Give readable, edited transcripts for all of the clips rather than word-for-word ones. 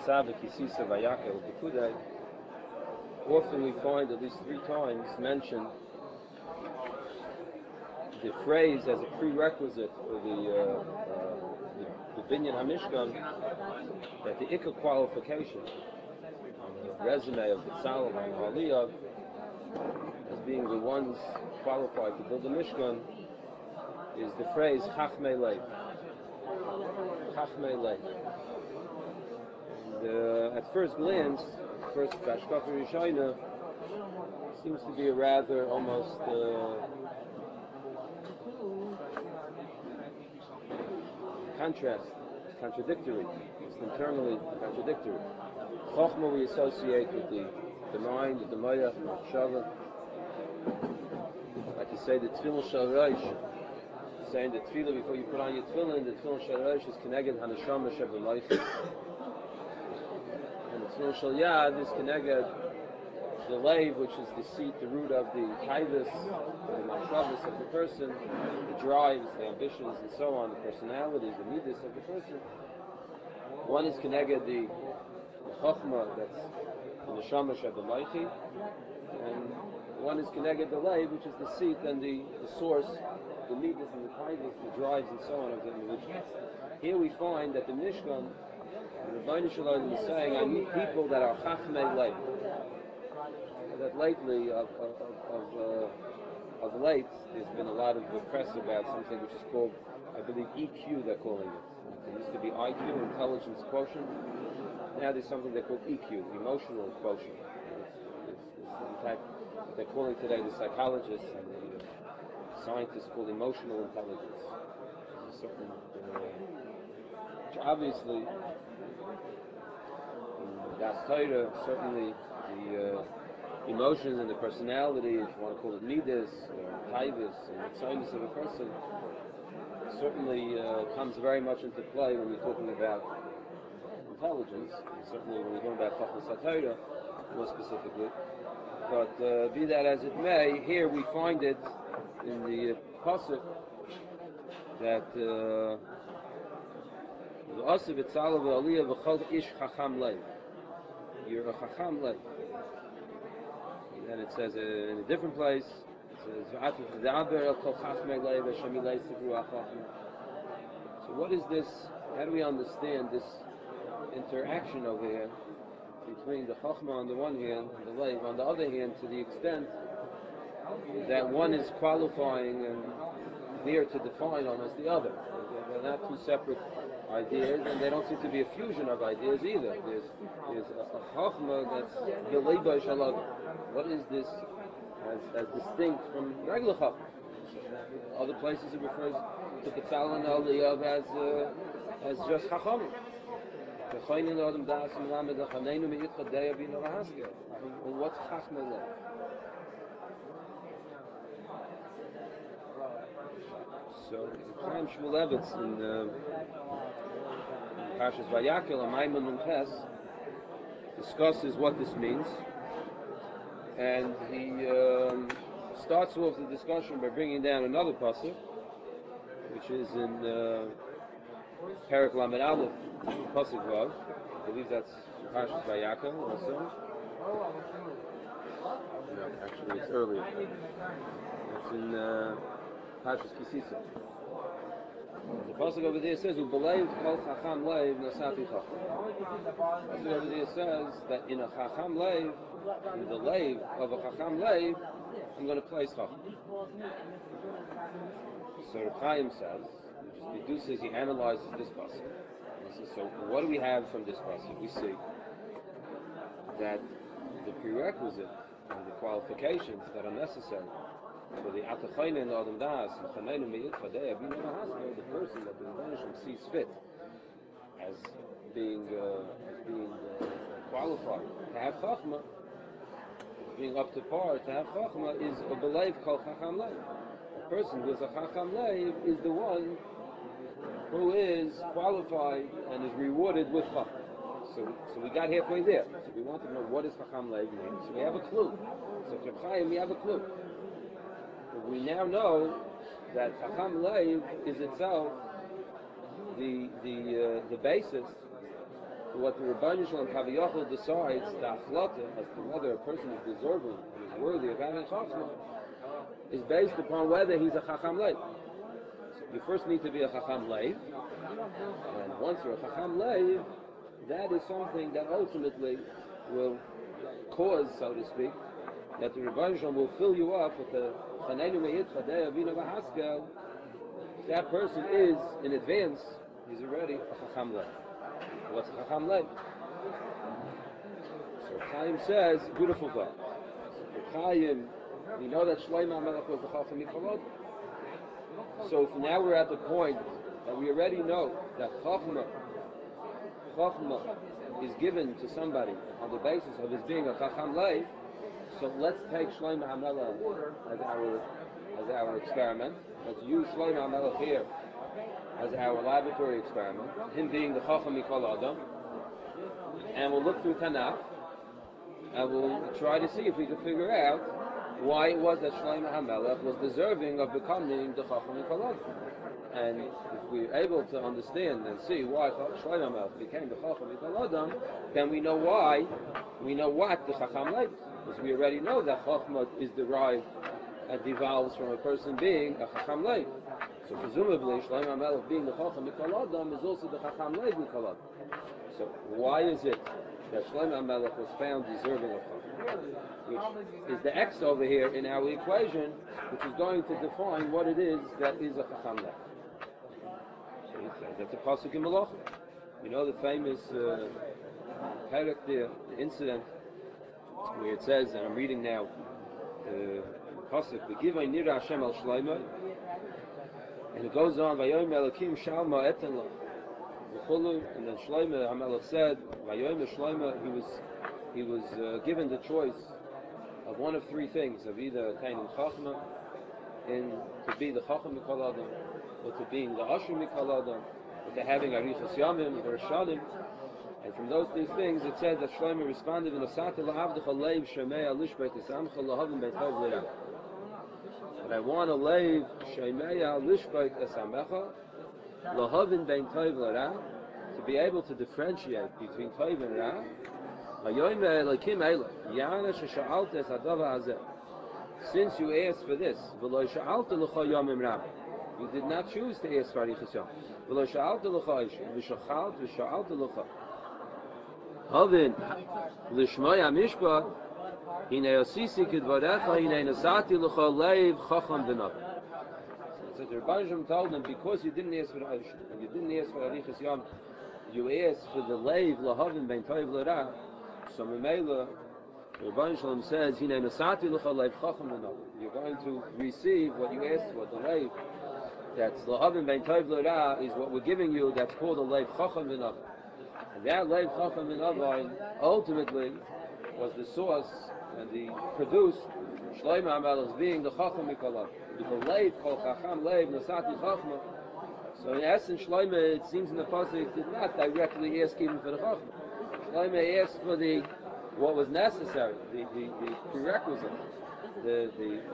Tzavik Yisisa Vayakel B'Kudei, often we find at least three times mentioned the phrase as a prerequisite for the Binyan HaMishkan, that the Ikka qualification on the resume of the Tzalel and Aliyah as being the ones qualified to build the Mishkan is the phrase Chachmei Lev. Chachmei Lev. And at first glance, first Hashkafa Rishayna, seems to be a rather almost contradictory. It's internally contradictory. Chokhmah we associate with the mind, the Mayach, the Shavah. Like you say, the Tefillah Shal Rosh, saying the Tefillah before you put on your Tefillin, the Tefillah Shal Rosh is connected Hanashama Sheb'Maychid. And the Tefillah Shal Yad is connected the Leiv, which is the seat, the root of the Taivas, the Machshavas of the person, the drives, the ambitions, and so on, the personalities, the midas of the person. One is connected the Chokhmah, that's the Neshama Sheb'Maychid, and one is connected the Leiv, which is the seat and the source, the midas and the taivas, the drives and so on of the individual. Here we find that the Mishkan, the Rebbeinu Shalom is saying, I need people that are Chachmei Leiv. That lately, of late, there's been a lot of press about something which is called, I believe, EQ, they're calling it. It used to be IQ, intelligence quotient. Now there's something they call EQ, emotional quotient. It's in fact, what they're calling today the psychologists and the scientists call emotional intelligence. There's a certain, which obviously, in Das Torah, certainly the emotions and the personality, if you want to call it midas, or taivas, and excitement of a person, certainly comes very much into play when you're talking about intelligence, and certainly when you're talking about Chachmas HaTorah, more specifically. But be that as it may, here we find it in the pasuk that V'asav etzalav v'aliyah v'chol ish chacham leiv. You're a chacham leiv. And it says in a different place, it says V'aver el kol chachmei leiv Hashem yilei sivru ha'chachma. So what is this? How do we understand this interaction over here between the chachma on the one hand and the leiv on the other hand, to the extent that one is qualifying and there to define almost the other. They're not two separate ideas, and they don't seem to be a fusion of ideas either. There's a chachma that's b'leiba shalom. What is this as distinct from regular chachma? Other places it refers to Betzalel and Aliyah as just chachamim. Well, what's chachma like? So, Chaim Shmulevitz in Parshas Vayakel, a Maimon and Tes, discusses what this means, and he starts off the discussion by bringing down another pasuk, which is in Perek Lamed Aleph, pasuk Vav. I believe that's Parshas Vayakel also. No, actually it's earlier. It's in Parshas Kisisa. The pasuk over there says, "U'b'leiv kol chacham leiv nasati chacham." The pasuk over there says that in a chacham leiv, in the leiv of a chacham leiv, I'm going to place chacham. So Reb Chaim says, Yidu says he analyzes this pasuk. He says, so what do we have from this pasuk? We see that the prerequisite and the qualifications that are necessary for the Atachayna and Adam Das and Chanayna Me'it Chadei Abinu Mahaskel, the person that the Rebbeinu sees fit as being qualified to have Chachma, being up to par to have Chachma, is a B'leiv Kol Chacham Leiv. A person who is a Chacham Leiv is the one who is qualified and is rewarded with Chachma. So we got halfway there. So we want to know what does Chacham Leiv mean. So we have a clue. So to Chaim we have a clue. We now know that Chacham Leiv is itself the basis what the Rebbeinu Shalom Kaviyachol decides, the achlata, as to whether a person is deserving and is worthy of having chachma, is based upon whether he's a chacham leiv. So you first need to be a chacham leiv, and once you're a chacham leiv, that is something that ultimately will cause, so to speak, that the Rebbeinu Shalom will fill you up with the Chanenu Me'itcha Dei Avinu V'Haskel. If that person is, in advance, he's already a chacham leiv. What's a chacham leiv? So Chaim says, beautiful thought. For Chaim, we know that Shlomo HaMelech was the chacham mikolod. So if now we're at the point that we already know that chachma is given to somebody on the basis of his being a chacham leiv, so let's take Shlomo HaMelech as our experiment. Let's use Shlomo HaMelech here as our laboratory experiment, him being the chacham mikol adam, and we'll look through Tanakh, and we'll try to see if we can figure out why it was that Shlomo HaMelech was deserving of becoming the chacham mikol adam. And if we're able to understand and see why Shlomo HaMelech became the chacham mikol adam, then we know why, we know what the chacham leiv is. Because we already know that chachma is derived and devolves from a person being a chacham leiv. So presumably, Shlomo HaMelech being the chacham mikol adam is also the chacham leiv mikol adam. So why is it that Shlomo HaMelech was found deserving of chacham, which is the X over here in our equation, which is going to define what it is that is a chacham leiv. So he says that's a pasuk in Malachim. You know the famous parak there, the incident where it says, and I'm reading now, pasuk v'givay nira Hashem al Shlomo, and it goes on vayom Elokim shalma eten lo v'chulu, and then Shlomo HaMelech said vayom Shlomo, he was given the choice of one of three things, of either attaining chachma, in to be the chacham mikol adam, or to being the asher mikol adam, or to having arichas yamim or shanim. And from those three things, it said that Shlomo responded, but I want to leave Shemeya Lishbeit Esamecha Lahavin Bein Tov L'Ra, to be able to differentiate between Tov and Ra. Since you asked for this, you did not choose to ask for Arichas Yom. Havin lishmay amishpat hine osisi kedvarecha hine nasati lecha leiv chacham v'nav. So the Rebbeinu Shalom told them, because you didn't ask for the Oshim, and you didn't ask for Arichas Yom, you asked for the leiv lahavin bein tov l'ra. So Memela, the Rebbeinu Shalom says hine nasati lecha leiv chacham v'nav. You're going to receive what you asked for, the leiv. That's lahavin bein tov l'ra is what we're giving you. That's called a leiv chacham v'nav. And that Leiv Chacham in Avain ultimately was the source and the produced Shlomo HaMelech being the Chacham Mikol Adam. The Leiv called Chacham Leiv Nasati Chachma. So in essence, Shlomo, it seems in the pasuk, did not directly ask even for the Chachma. Shlomo asked for what was necessary, the prerequisite, the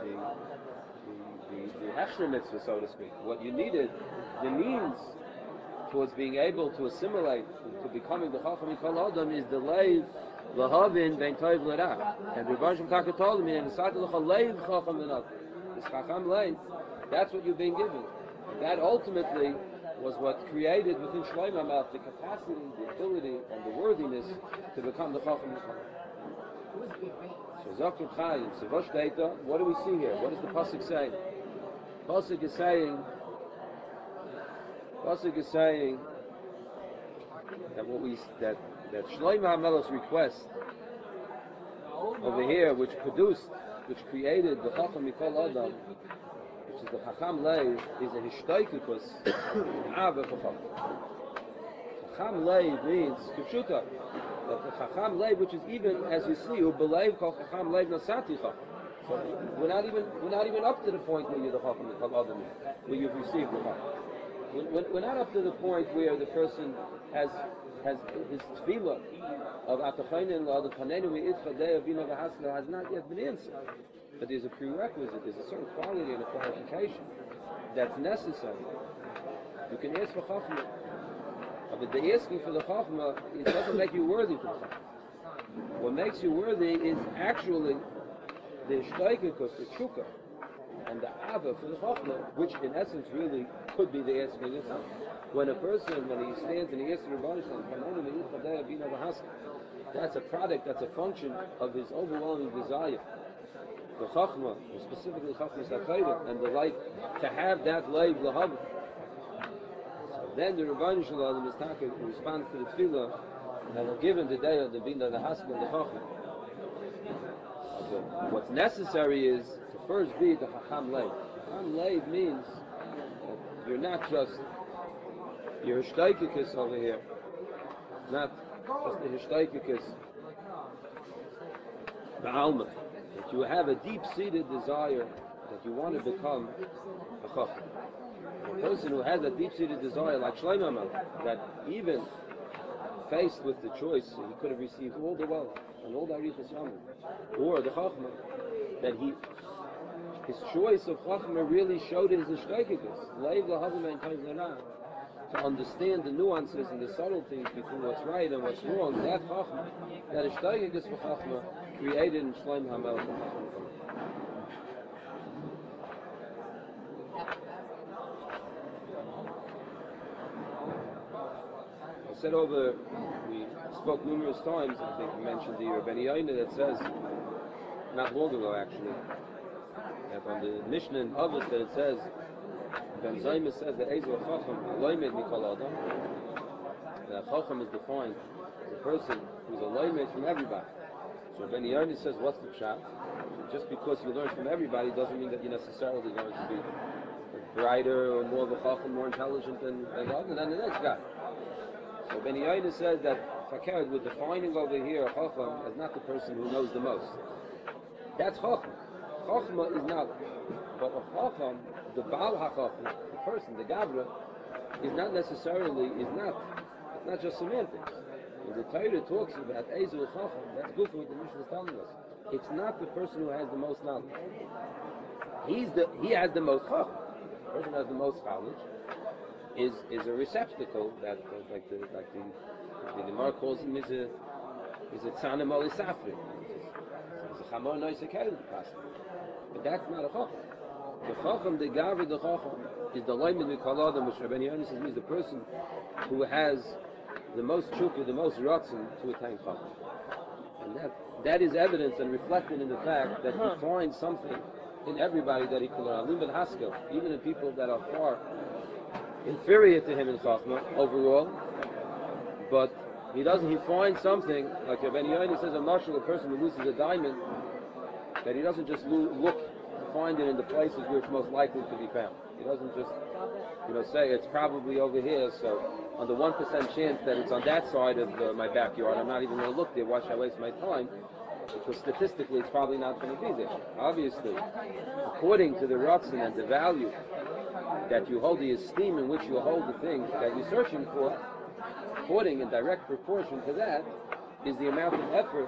Hechsher mitzvah, so to speak. What you needed, the means towards being able to assimilate to becoming the Chacham Mikol Adam is the Leiv Lahavin Bein Tov L'Ra. And the Rebbeinu Shalom told me, and the Sati L'cha Leiv Chacham V'Nav, this Chacham Leiv, that's what you've been given. And that ultimately was what created within Shlomo HaMelech the capacity, the ability, and the worthiness to become the Chacham Mikol Adam. So Zakir Chaim, Sevosh Deita, what do we see here? What is the pasuk saying? Pasuk is saying that that Shlomo HaMelech's request over here, which created the Chacham Mikol Adam, which is the Chacham Leiv, is a Hishtoikikus Ava Chacham. Chacham Leiv means Kipshuta, that the Chacham Leiv, which is even, as you see, Ubeleiv called Chacham Leiv Nasati Chacham. So we're not even up to the point where you're the Chacham Mikol Adam, where you've received the Chacham. We're not up to the point where the person has his tefillah of Atachayin La Panenu Me'itcha Dei Avinu V'Haskel has not yet been answered. But there's a prerequisite, there's a certain quality and a qualification that's necessary. You can ask for Chachma. A But the asking for the Chachma, it doesn't make you worthy for the Chachma. What makes you worthy is actually the Shteikikus, the Tshuka, and the Abba for the Chachma, which in essence really could be the asking itself. When a person, when he stands and he asks the Rebbeinu Shalom, that's a product, that's a function of his overwhelming desire. The Chachma, specifically Chachma Sakayda, and the light, to have that light, Lahav. So then the Rebbeinu Shalom is talking in response to the tefillah that will give him the day of the Bina, the Haskell, the Chachma. What's necessary is to first be the Chacham Leib. Chacham Leib means that you're not just your Hishtaikikus over here, not just the Hishtaikikus, the Alma. That you have a deep-seated desire that you want to become a Chacham. A person who has a deep-seated desire, like Shlomo Melech, that even faced with the choice, he could have received all the wealth and all the Arichas Yamim, or the Chachma, that his choice of Chachma really showed his Ishtaikikis, Leiv Lahavim and Kaiz Lerah, to understand the nuances and the subtleties between what's right and what's wrong. That Chachma, that Ishtaikikis for Chachma, created in Shlomo HaMelech the Chachma. I said over, we spoke numerous times, I think we mentioned the Rebbeinu Yoina that says, not long ago actually, that on the Mishnah in Avos that it says, Ben Zayma says that Ezel Chacham, Loimed Mikol Adam, that Chacham is defined as a person who's a Loimed from everybody. So Rebbeinu Yoina says, what's the pshat? Just because you learn from everybody doesn't mean that you're necessarily going to be brighter or more of a Chacham, more intelligent than the next guy. So Rebbeinu Yoina says that Fakir, with defining over here a Chacham as not the person who knows the most. That's Chachma. Chachma is knowledge. But a Chacham, the Baal HaChacham, the person, the Gavra, is not necessarily, it's not just semantics. When the Torah talks about Ezel Chacham, that's good for what the Mishnah is telling us. It's not the person who has the most knowledge. He has the most Chacham. The person who has the most knowledge is a receptacle that, like the Gemara calls him, is a Tzanim Oli Safri. It's a Chamor Noise Kelim, but that's not a Chacham. The Chacham, the Gavra, the Chacham, is the Loimed Mikol Adam, which Rebbeinu Yoina says means the person who has the most chukah, the most ratzon to attain Chacham. And that is evidence and reflected in the fact that he finds something in everybody that he can learn. Limud Haskel, even in people that are far inferior to him in Chachma overall, but he finds something, like Rebbeinu Yoina says, a marshal, a person who loses a diamond, that he doesn't just look to find it in the places where it's most likely to be found. He doesn't just, say it's probably over here, so on the 1% chance that it's on that side of my backyard, I'm not even going to look there. Why should I waste my time? Because statistically, it's probably not going to be there. Obviously, according to the Ratzon and the value that you hold, the esteem in which you hold the things that you're searching for, according in direct proportion to that, is the amount of effort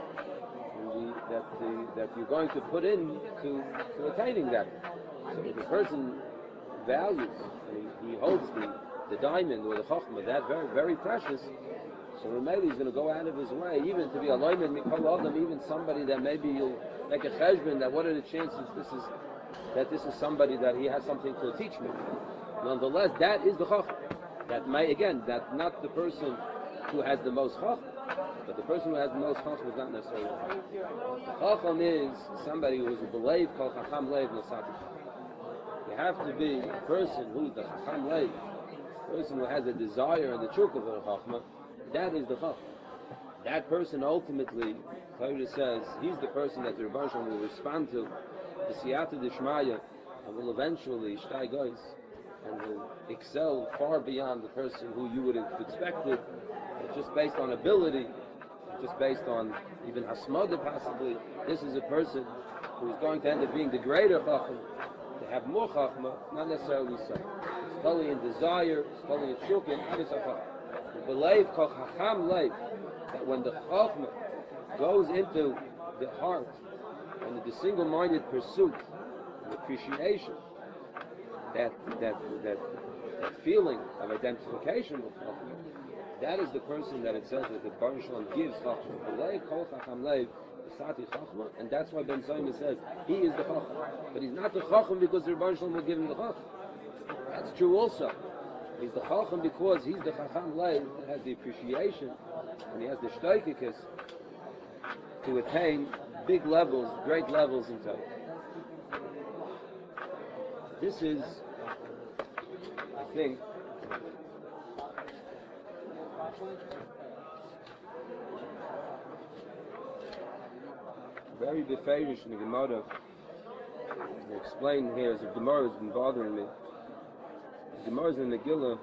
that you're going to put in to attaining that. So if a person values and he holds the diamond or the chachma, that very, very precious, so Rameli is going to go out of his way, even to be a loimed mikol adam, even somebody that maybe you'll make a cheshbon, that what are the chances this is somebody that he has something to teach me. Nonetheless, that is the chachma. That may, again, that's not the person who has the most chachma, but the person who has the most chacham is not necessarily the chacham is somebody who is a believe called chacham leiv nosati. You have to be a person who's the chacham leiv, a person who has a desire and the chukah for the chachma. That is the chacham. That person ultimately, Torah says, he's the person that the Rebbeinu Shalom will respond to the siyata d'shmaya, and will eventually shtay goys, and will excel far beyond the person who you would have expected, just based on ability, just based on even hasmada possibly. This is a person who is going to end up being the greater chacham, to have more chachma, not necessarily so. It's totally in desire, it's totally in shuk, and avis chacham. The belief called chacham leif, that when the chachma goes into the heart, and the single-minded pursuit, and appreciation, that feeling of identification with chachma, That is the person that it says that the Baruch Shalom gives Chachma. B'lei kol chacham leiv sati Chachma, and that's why Ben Zoma says he is the Chacham. But he's not the Chacham because the Baruch Shalom will give him the Chacham. That's true also. He's the Chacham because he's the Chacham leiv that has the appreciation and he has the shtoikikis to attain big levels, great levels in Torah. This is, I think, very beferish in the Gemara. I explain here as the Gemara has been bothering me. The Gemara is in the Megillah.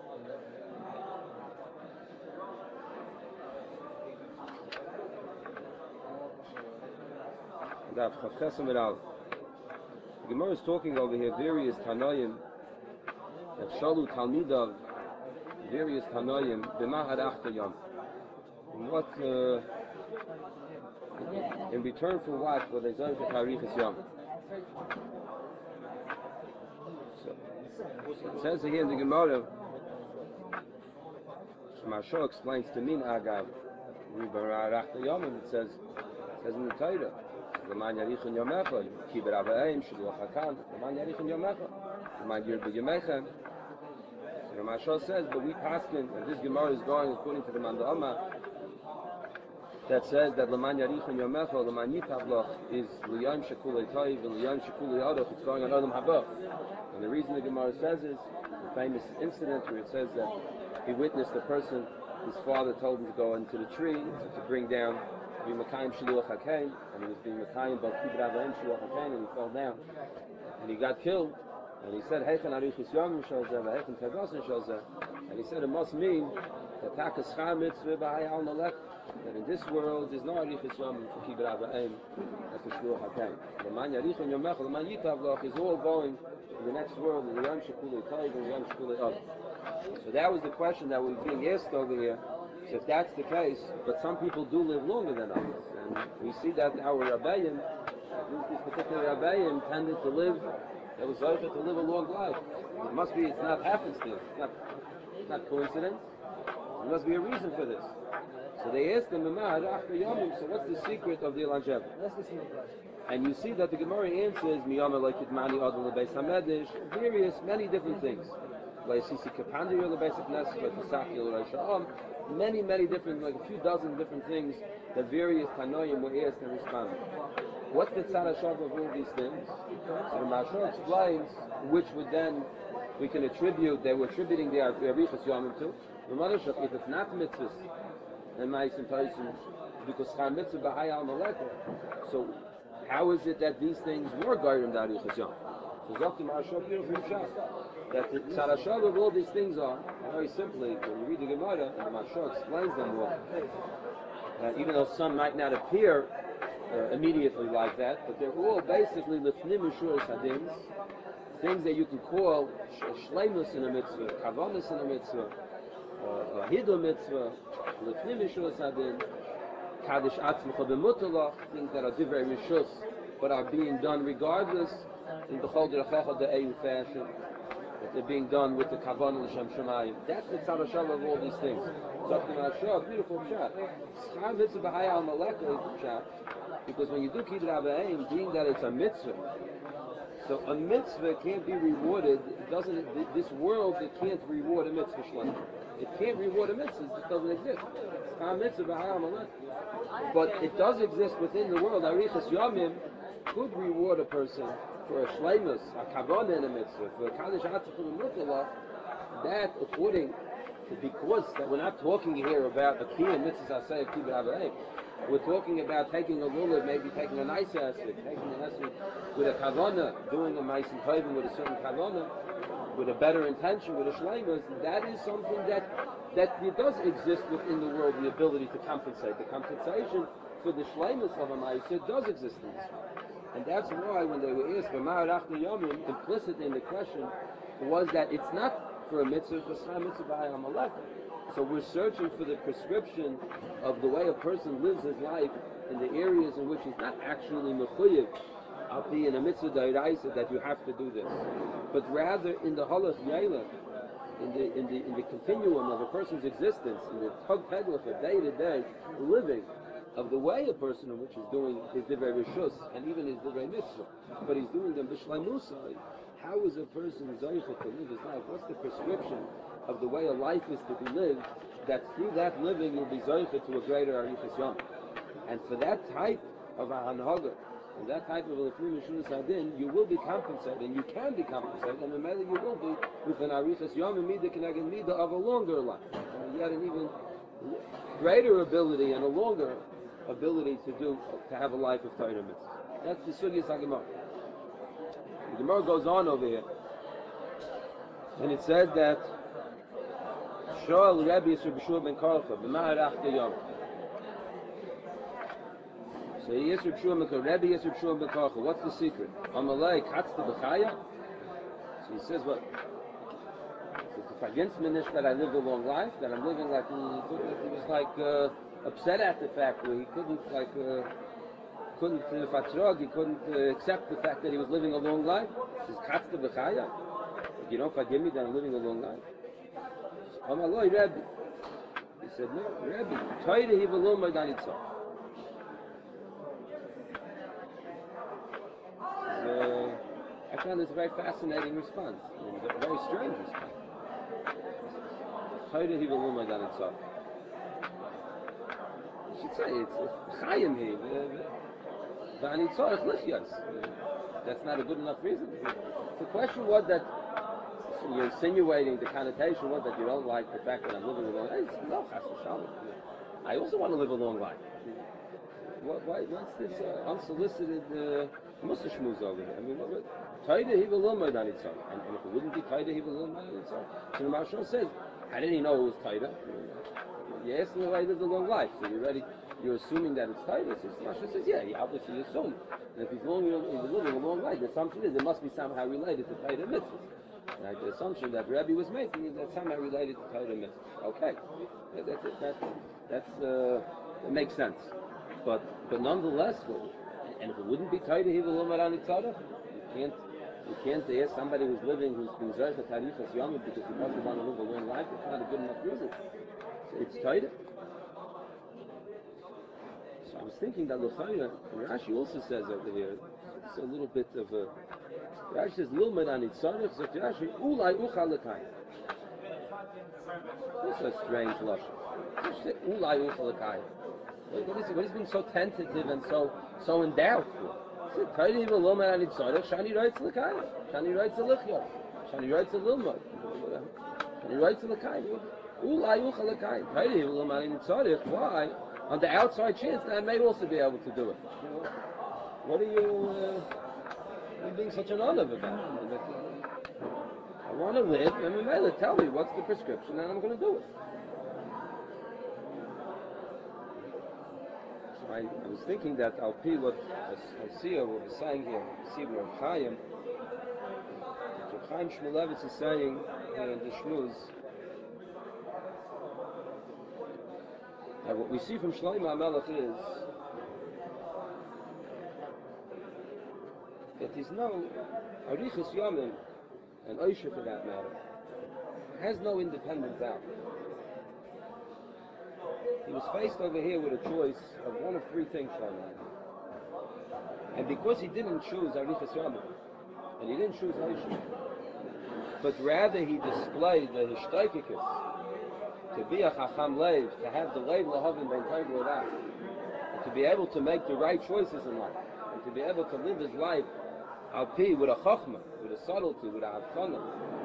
The Gemara is talking over here various Tanoim that Shalu Talmidav, various Tanoim, b'mahad achta yom. What, in return for what? Well, they zone for Tarichas Yom. So, it says here in the Gemara, Shemashah explains to me, Agav, b'mahad achta yom, and it says in the Torah, L'man yarichon yomecha, kiber avayim, shluach hakan, L'man yarichon yomecha, L'man yirbu yomechem. So the Mashal says, but we paskin, and this Gemara is going according to the Manda Amma, that says that L'man yarichon yomecha, L'man yitavloch is L'yom shekulei toiv, and L'yom shekulei adoch, it's going on Adam Haba. And the reason the Gemara says is, the famous incident where it says that he witnessed a person, his father told him to go into the tree to bring down be Makayim Shiluach HaKain, and he was being Makayim both Kibbut Avayim Shiluach HaKain, and he fell down, and he got killed, and he said, Heichen Arichus Yomim Shozeh, Heichen Tagosin Shozeh, and he said it must mean that Takas Char Mitzvah B'Hai Al Malek, that in this world there's no Arichus Yomim for Kibbut Avayim, and for Shiluach HaKain. The Man Yarichon Yomech, the Man Yitavloch is all going in the next world, in the Yom Shekulei Toiv, and the Yom Shekulei Od. So that was the question that was being asked over here. So if that's the case, but some people do live longer than others, and we see that our Rabbeim, these particular Rabbeim, tended to live, they was able to live a long life. It must be, it's not happenstance, it's not coincidence. There must be a reason for this. So they asked them, so what's the secret of the longevity? And you see that the Gemara answers, various, many different things. Many different, like a few dozen different things that various Tanoim were asked and responded. What's the tzad hashav of all these things? So the Mashal explains which would then we can attribute, they were attributing the Arichas Yomim to. If it's not mitzvahs and ma'asim taisim, because char mitzvah b'hai al malekah, so how is it that these things were guarded the Arichas Yom? So Zok the Mashal beautiful shot that the tzad hashav of all these things are very simply when you read the Gemara and the Mashal explains them all. Even though some might not appear immediately like that, but they're all basically lifnim mishur sadins, things that you can call shleimus in a mitzvah, kavanas in a mitzvah, hidur mitzvah, lifnim mishur sadin, kaddish atzmacha b'mutalach, things that are divrei rishus, but are being done regardless, in the chol derech the EU fashion, that they're being done with the kavanah l'shem shemayim. That's the tzad hashav of all these things. Zok Mashal, beautiful shot. Schar mitzvah b'hai al malekah is shot. Because when you do Kibbut Avayim, being that it's a mitzvah, so a mitzvah can't be rewarded. It doesn't. This world, it can't reward a mitzvah shleim. It can't reward a mitzvah. It doesn't exist. It's not a mitzvah, but it does exist within the world. Arichas Yomim could reward a person for a shleimus, a kavanah in a mitzvah, for a kaddish atzachul mutalah. That, according to, because that we're not talking here about a kiyum mitzvah asay of Kibbut Avayim. We're talking about taking a lulav, maybe taking a nice aspect, taking an aspect with a kavanah, doing a ma'asim tovim with a certain kavanah, with a better intention, with a shleimus. That is something that it does exist within the world, the ability to compensate. The compensation for the shleimus of a ma'asim does exist in this world. And that's why when they were asked, implicit in the question was that it's not for a mitzvah, it's a mitzvah by a malek. So we're searching for the prescription of the way a person lives his life in the areas in which he's not actually mechuyev, I'll be in a mitzvah d'oraisa that you have to do this, but rather in the halach yaila, in the continuum of a person's existence, in the tug pedal of day-to-day living of the way a person in which is doing his divrei rishus and even his divrei mitzvah, but he's doing them b'shleimusai. How is a person zoicha to live his life? What's the prescription of the way a life is to be lived? That through that living you'll be zoicha to a greater arichas yom. And for that type of a hanhaga, and that type of a lefnim mishurus adin, you will be compensated, and you can be compensated, and the matter you will be with an arichas yom and midah keneged midah of a longer life. And yet an even greater ability and a longer ability to have a life of Torah mitzvah. That's the Sugyas HaGemara. The Gemara goes on over here, and it says that Shoal Rebbe Yisrael B'Shua Ben Korcha B'Ma'arach Yom. So Yisrael B'Shua Ben Korcha, Rebbe Yisrael B'Shua Ben Korcha. What's the secret? Amalei Katzta B'Chaya. So he says what? It's against me that I live a long life, that I'm living like he was like upset at the fact where he couldn't he couldn't accept the fact that he was living a long life. He says Katzta B'Chaya. If you don't forgive me, then I'm living a long life. Amalei Rebbe. He said no, Rebbe. Toida he v'lo ma'danitzah. I found this a very fascinating response, and a very strange response. You should say it's Chaim here. That's not a good enough reason. The question was that you're insinuating the connotation was that you don't like the fact that I'm living a long life. No, I also want to live a long life. What's this unsolicited Musa Shmuz over here? I mean, Taida he will learn and if it wouldn't be Taida he will learn so the Marshal says, how did he know it was Taida? You asked him why he lived a long life, so you're assuming that it's Taida. So the Marshal says, yeah, he obviously assumed. And if he's living a long life, the assumption is it must be somehow related to Taida mitzvahs. Right? The assumption that Rabbi was making is that somehow related to Taida mitzvahs. Okay, that makes sense. But nonetheless, and if it wouldn't be Taida, he will learn on Tzara. You can't ask somebody who's been Zerach Tarifas Yom because he doesn't want to live a long life. It's not a good enough reason. It's Taida. So I was thinking that L'chayra, Rashi also says over here, it's a little bit of a. Rashi says Lilmad on Tzara. So Rashi Ulai Ucha L'Kayim. That's a strange lashon. Rashi says Ulai Ucha L'Kayim. What is being so tentative and so in doubt for? Shani writes l'kayim. Shani writes a lichyot. Shani writes a lilmod. Shani writes a l'kayim. Ulai ucha l'kayim. Why? On the outside chance that I may also be able to do it. What are you being such an olive about? I want to live, and Mela, tell me what's the prescription, and I'm going to do it. I was thinking that Al Pi what Hasiya was saying here, Hasiya Rav Chaim, Rav Chaim Shmulevitz is saying here in the Shmuz that what we see from Shlomo HaMelech is that there's no Arichas Yomim, and Oisha for that matter, has no independent doubt. He was faced over here with a choice of one of three things, Shlomo. And because he didn't choose Arichas Yomim, and he didn't choose Oisha, but rather he displayed the Hishtaikikus, to be a Chacham Lev, to have the Lev Lahavim Ben Tov L'Rah, and to be able to make the right choices in life, and to be able to live his life Al Pi with a Chachma, with a subtlety, with a Havchana.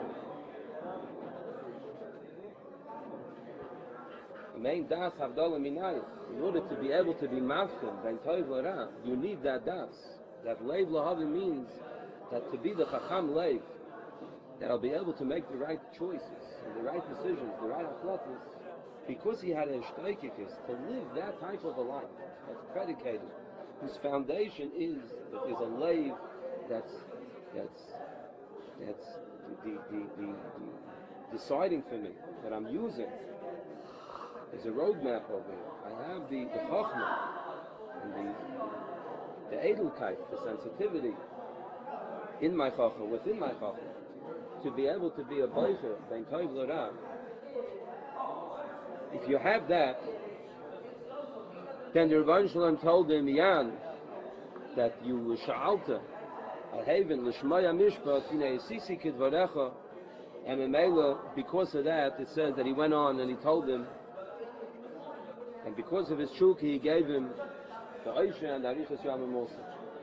The main Das Havdalah Minayis, in order to be able to be Mavchim Ben Tov L'Rah, you need that Das. That Lev Lahavim means that to be the Chacham Lev, that I'll be able to make the right choices, and the right decisions, the right achlatas, because he had a shtoikikis, to live that type of a life that's predicated, whose foundation is that there's a lave that's the deciding for me, that I'm using. There's a roadmap over here. I have the chokhmah and the edelkeit, the sensitivity in my chokhmah, within my chokhmah. to be able to be a boicher, ben toiv l'ra, if you have that, then the Rebbeinu Shalom told him, Yan, that you sha'alta, al haven, l'shmaya mishpat, hine esisi kidvarecha, and in Mela, because of that, it says that he went on and he told him, and because of his shuk, he gave him the Oisha and the Arichas Yamim also.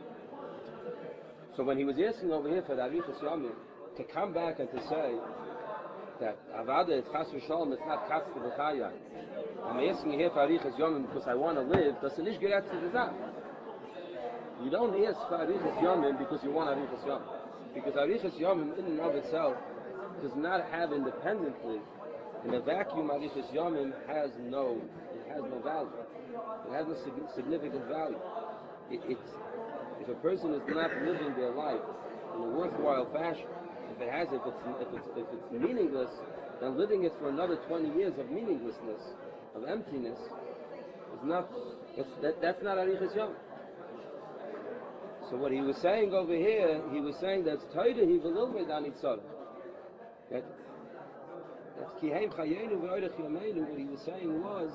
So when he was asking over here for the Arichas Yamim, to come back and to say that Avada is Chas v'Shalom, it's not Katz v'Chaya. I'm asking here for Arichas Yamim because I want to live. Does it nicht get to the Zah? You don't ask for Arichas Yamim because you want Arichas Yamim. Because Arichas Yamim in and of itself does not have independently, in a vacuum, Arichas Yamim has no value. It has no significant value. It's, if a person is not living their life in a worthwhile fashion, if it's meaningless, then living it for another 20 years of meaninglessness, of emptiness, is not. That's not Arichas Yom. So what he was saying over here, he was saying that's Toida he v'lilmed an itzad. That's kiheim chayenu v'oidach yameinu. What he was saying was,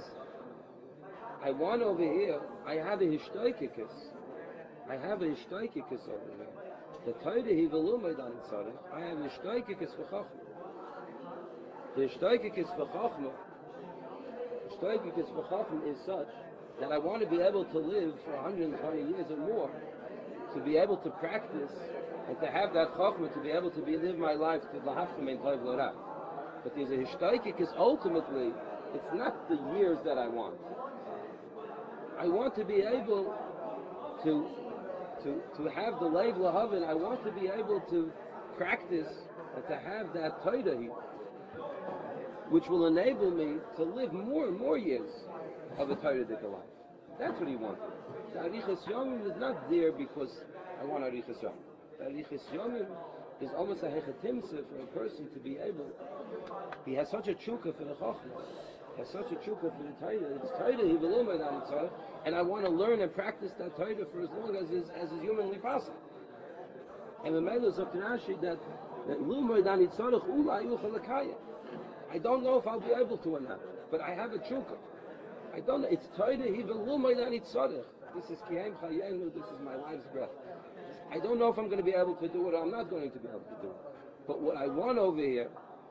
I want over here. I have a hishtoikikis. I have a hishtoikikis over here. The Toida he v'lilmed an itzad. I have a hishtoikikis v'chachma. The hishtoikikis v'chachma. Hishtoikikis v'chachma is such that I want to be able to live for 120 years or more, to be able to practice and to have that chachma, to be able to live my life to lahafim and toiv l'ra. But there's a hishtaikik is ultimately, it's not the years that I want. I want to be able to have the leiv lahavin. I want to be able to practice and to have that toidah, which will enable me to live more and more years of a toidah life. That's what he wanted. The Arichas Yomim is not there because I want Arichas Yomim. The Arichas Yomim is almost a hechatimsa for a person to be able. He has such a chukka for the Chachma, has such a chukka for the Torah. It's Torah he will learn on Torah, and I want to learn and practice that Torah for as long as is humanly possible. And the Meilu Zok Rashi that Lumay Dani Tzarech Ula Yuchal Lakaya. I don't know if I'll be able to or not, but I have a chukka. I don't know. It's Torah he will learn on Tzarech. This is Kihem Chayenu, this is my life's breath. I don't know if I'm going to be able to do it or I'm not going to be able to do it. But what I want over here,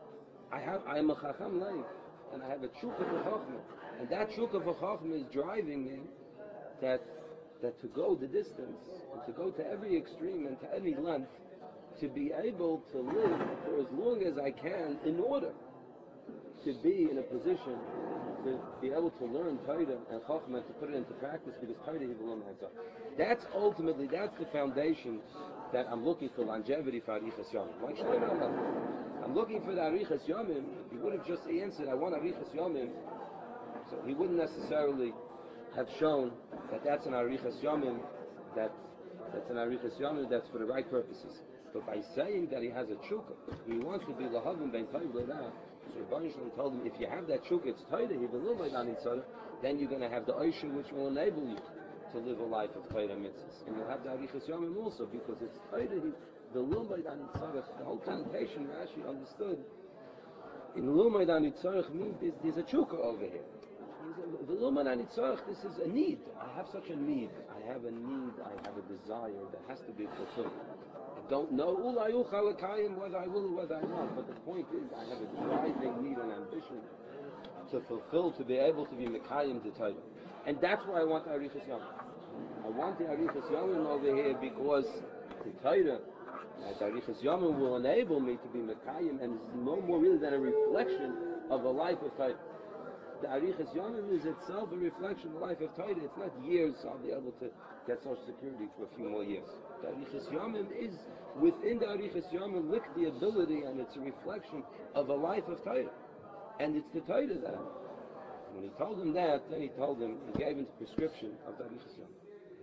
I am a Chacham Leiv, and I have a Chukah V'Chachma. And that Chukah V'Chachma is driving me that to go the distance, and to go to every extreme and to any length, to be able to live for as long as I can in order to be in a position to be able to learn Torah and Chachma and to put it into practice, because Torah he will learn that. That's ultimately, that's the foundation that I'm looking for longevity for Arichas Yomim. Like Shlomo Amar, I'm looking for the Arichas Yomim. He would have just answered, I want Arichas Yomim. So he wouldn't necessarily have shown that that's an Arichas Yomim, that's an Arichas Yomim, that's for the right purposes. But by saying that he has a chukah, he wants to be lahavim ben toiv l'ra. So Rebbeinu Shalom told him, if you have that chukah, it's Torah, he will learn on Tzarech, then you're going to have the Oisha, which will enable you to live a life of Torah mitzvahs. And you'll have the Arichas Yomim also, because it's Torah, the Lumayd on Tzarech. The whole connotation Rashi understood. In Lumayd on Tzarech means there's a chukah over here. The Lumayd on Tzarech, this is a need. I have such a need. I have a need, I have a desire that has to be fulfilled. I don't know whether I will or whether I won't, but the point is I have a driving need and ambition to fulfill, to be able to be Mekayim the Torah. And that's why I want the Arichas Yomim. I want the Arichas Yomim over here because the Torah, the Arichas Yomim will enable me to be Mekayim, and it's no more really than a reflection of a life of Torah. The Arichas Yomim is itself a reflection of the life of Torah. It's not years I'll be able to get Social Security for a few more years. The Arichas Yomim is, within the Arichas Yomim, lick the ability, and it's a reflection of a life of Torah. And it's the Torah that. When he told him that, then he gave him the prescription of the Arichas Yomim.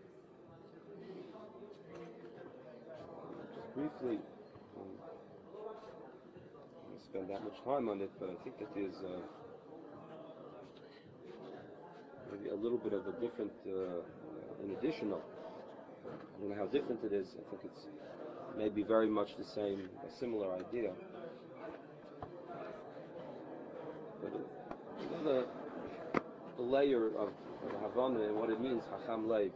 Just briefly, I don't spend that much time on it, but I think that there's maybe a little bit of a different, an additional. I don't know how different it is. I think it's maybe very much the same, a similar idea. another layer of Havana and what it means, Chacham Leib.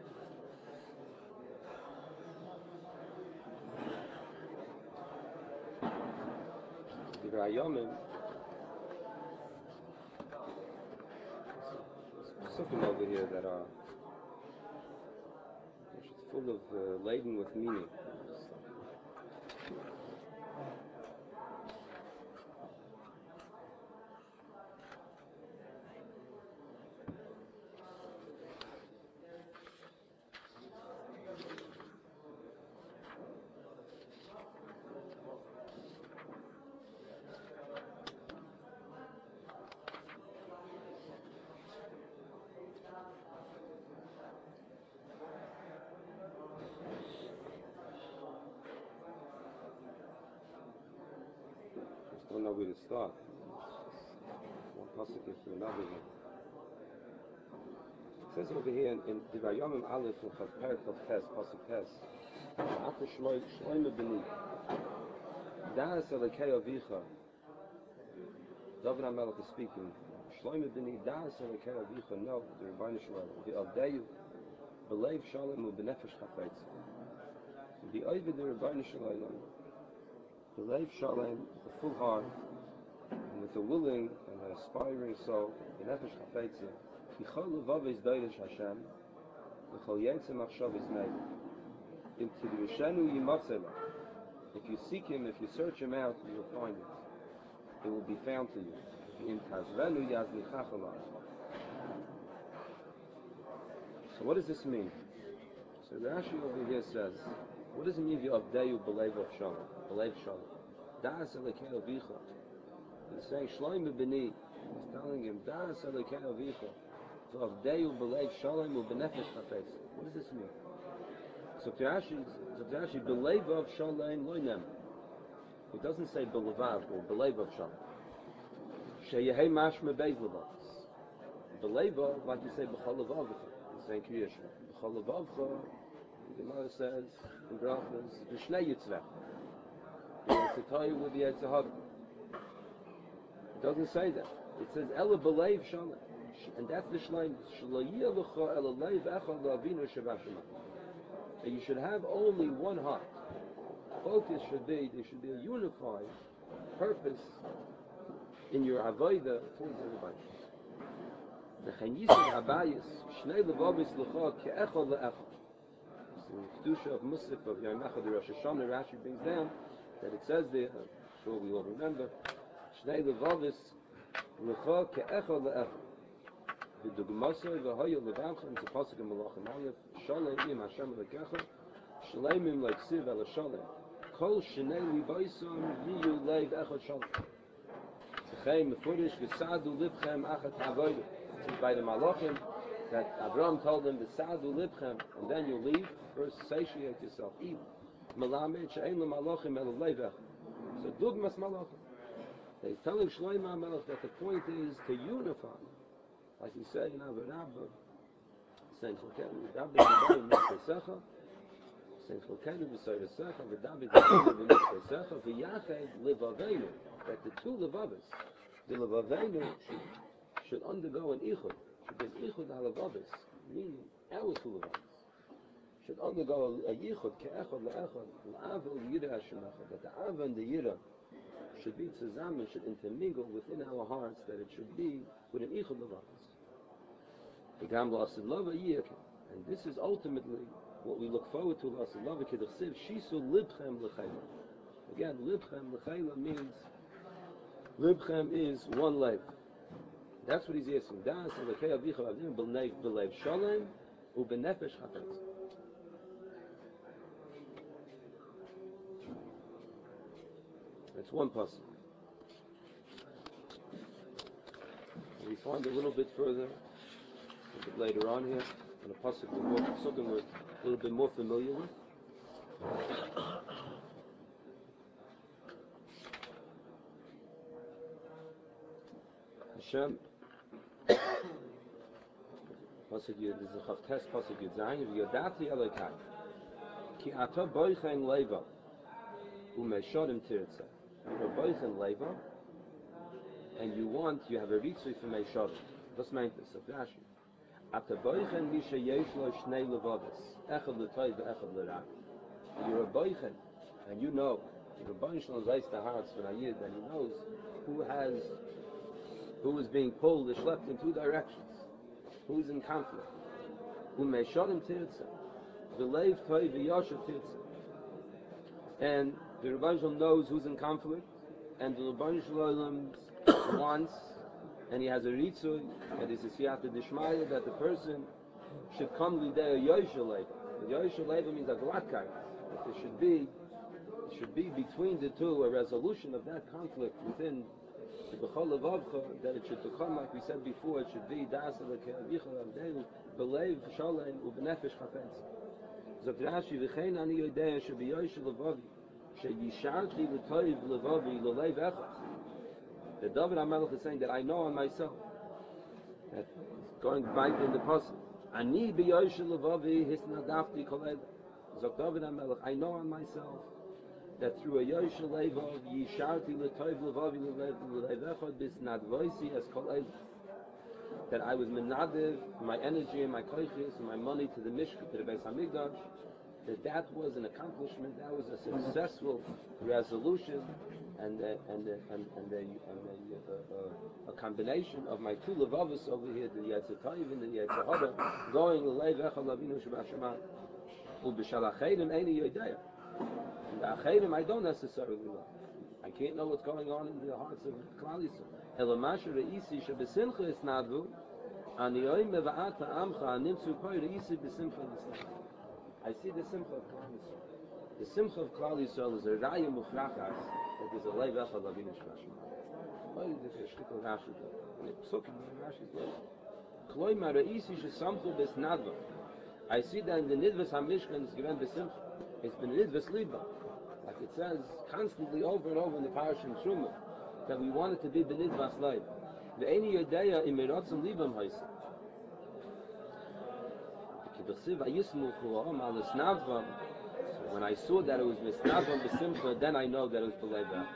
Divrei Hayomim, something over here that are full of laden with meaning. I don't know where to start. One pasuk after another here. It says over here in Divrei Hayomim Aleph in Perek Tes, pasuk Tes, Ata Shloime B'ni, Das Elokei Avicha. David HaMelech is speaking. Shloime B'ni, Das Elokei Avicha. No, the Rebbeinu Shalom. V'Avdeyu B'Leiv Shalom U'B'Nefesh Chafetz. The Oived the Rebbeinu Shalom. B'Leiv Shalom, with a full heart, and with a willing and an aspiring soul, B'Nefesh Chafetz. Kichol Levav is Doidesh Hashem. V'Chol Yetze Machshav is Meir. Im Tidrishenu Yimatzela. If you seek him, if you search him out, you will find it. It will be found to you. In Tazvenu Yaznichach Alai. So what does this mean? So the Rashi over here says, what does it mean V'Avdeyu B'Leiv of Shalom? B'Leiv Shalom. Das Elokei Avicha. He's saying Shloime B'ni. He's telling him, Das Elokei Avicha. V'Avdeyu B'Leiv Shalom U'B'Nefesh Chafetz. What does this mean? So Rashi, B'Leiv of Shalom Loinem. It doesn't say B'Levav or B'Leiv of Shalom. Sheyehei Mashme Beis Levavos. B'Leiv, like you say, B'Chol Levavcha. He's saying Kriya Shema. B'Chol Levavcha, the Gemara says in Brachos, V'Shnei Yitzveh. The Yitzvah with the Yitzvah. It doesn't say that. It says Ela B'Leiv Shalom. And that's the Shleim. Shloyia L'cha Ela Leiv Echad L'Avinu Shebashema. That you should have only one heart. Focus should be, there should be a unified purpose in your avodah towards everybody. The Chanyisad Habayis, Shnei Levavis L'cha Ke'echad Le'echad. In the Kedusha of Musaf of Yom Echad, the Rosh Hashanah, Rashi brings down that it says there, I'm sure we all remember, Shnei Levavis L'cha Ke'echad Le'echad. The Dugmasai V'Haya Levavcha, it's a pasuk in Malachim Aleph, Shalom im Hashem Lekecha, Shleimim like Siv El Shalom. Kol Shnei Livaisam Yiyu Leiv Echad Shalom. Tzechem Mefurish V'Sadu Libchem Achat Havodah. It's by the Malachim that Abraham told them V'Sadu Libchem, and then you leave. First satiate yourself, eat. Melamed She'ein LeMalachim El Leiv Echad. So Dugmas Malachim. He's telling Shlomo HaMelech that the point is to unify. Like we say in Avarabba, saying Cholkenu V'David V'David Mitzvah saying Cholkenu V'Soyresecha V'David V'David Mitzvah V'Yached Levaveinu, that the two Levavos, the Levaveinu should undergo an Ichud, should be an Ichud HaLevavos, meaning our two Levavos, should undergo a Yichud, Ke'echad Le'echad, L'Ava L'Yirah Hashem Echad, that the Ava and the Yirah should be Tzazamen, should intermingle within our hearts, that it should be with an Ichud Levavos. And this is ultimately what we look forward to. Again, libchem l'chayla means libchem is one leg. That's what he's asking. That's one pasuk. We find a little bit further. A bit later on here, on a pasuk something we're a little bit more familiar with. Hashem, pasuk Yud, this is a Chavtes pasuk Yud Zayin, V'yodati Elokai, Ki Ata Boichen Leva, U'Meishadim Tirtzeh. You're a Boichen Leva, and you have a ritzui for Meishar. Das meint es, so Rashi. Ataboichen misha yesh lo shnei levavis, echad l'toy ve'echad l'ra. You're a boichen, and you know, the Rebbeinu Shalom weiß the hearts for a yid, and he knows who is being pulled, is schlepped in two directions, who's in conflict. U'meisharim tirtza, v'leiv toy v'yosher tirtza. And the Rebbeinu Shalom knows who's in conflict, and the Rebbeinu Shalom wants, and he has a ritzui, and this is siyata dishmaya, that the person should come lidei a yoshel leiva. The yoshel leiva means a glattkeit, that there should be between the two a resolution of that conflict within the b'chol levavcha, that it should become, like we said before, it should be das lekeavicha avdeu b'leiv shalem u'b'nefesh chafetz. Zok Rashi v'chein ani yodea shebiyoshel levavi sheyisharti l'toiv levavi l'leiv echad. The David HaMelech is saying that I know on myself, that going back in the pasuk, ani biyoshel levavi hisnadafti kolel. Zok David HaMelech, I know on myself that through a yoshel levav yisharti l'toiv levavi l'leiv echad bisnadvoisi as kolel. That I was menadiv my energy and my koiches and my money to the Mishkan, to the Beis Hamikdash, that was an accomplishment, that was a successful resolution, and a combination of my two levavos over here, the Yetzer Tov and the Yetzer Hara, going l'leiv echad lavinu shebashamayim, u'b'shalachedim eini yodea. And the achedim I don't necessarily know. I can't know what's going on in the hearts of Klal Yisrael. Elamasher re'isi shebesimcha isnadvu, ani oime va'ata amcha nimtzu koi re'isi besimcha isnadvu. I see the simcha of Klal Yisrael. The simcha of Klal Yisrael is a raya mufrachas that there's a leiv echad lavinu shebashamayim. What is this shtikol Rashi? And it's psukim in Rashi's lev. Kloi ma re'isi shesamchu besnadvu. I see that in the Nidvas HaMishkan is given besimcha. It's been Nidvas Liba. Like it says constantly over and over in the Parashim Truma, that we want it to be B'nidvas Leib. The Eini Yodeya im Meratzon Libam Haisa. When I saw that it was Misnadvam B'simcha, then I know that it was B'leiva.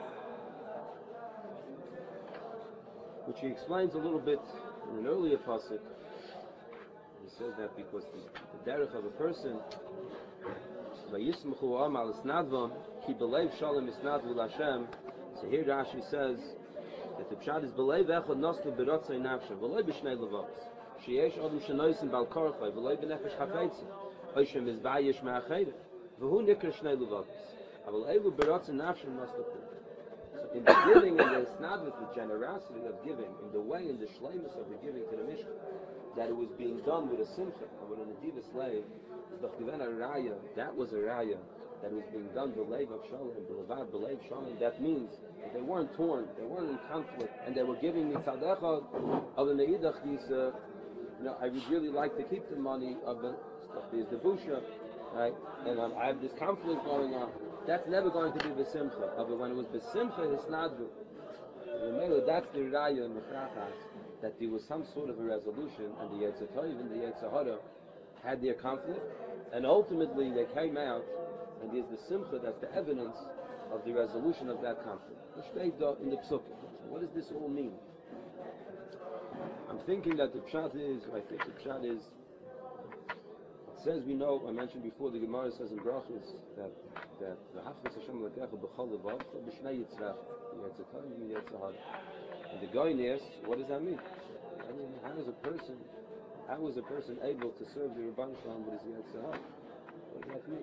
Which he explains a little bit in an earlier pasuk. He says that because the derech of a person, Vayismachu Amal Isnadvam, Ki B'leiv Shalom Isnadvu L'Hashem. So here Rashi says that the pshat is B'leiv Echad Nosnu B'rotzei Nafshem, V'loi B'shnei Levavos. Sheyesh Adam Shenoisim Bal Korchai, V'loi B'nefesh Chafeitzi, Oishem Mizvayish Me'achayre, V'hu Nikra Shnei Levavos. Aval Eilu B'rotzei Nafshem Nosnu B'rotzei. So in the giving, in the Isnadvus, the generosity of giving, in the way, in the shleimus of the giving to the Mishkan, that it was being done with a simcha, and with a nativa slave, that was a raya, that was being done b'leiv of shalom, b'leiv shalom. That means that they weren't torn, they weren't in conflict, and they were giving mitzad echad of the meidach disa. I would really like to keep the money of the stuff. There's the busha, right? And I have this conflict going on. That's never going to be b'simcha. But when it was b'simcha, it's nadru. That's the raya in Mechrachas, that there was some sort of a resolution, and the Yetzer Tov and the Yetzer Hara had their conflict, and ultimately they came out, and there's the simcha, that's the evidence of the resolution of that conflict. In the Psukim. What does this all mean? I'm thinking that the pshat is, it says, we know, I mentioned before, the Gemara says in Brachos, that the Hafez Hashem Lekecha B'chol Levavcha B'shnei Yitzrach, the Yetzer Tov and the Yetzer Hara. And the guy asks, what does that mean? I mean, how is a person able to serve the Rebbeinu Shalom with his Yetzer Hara? What does that mean?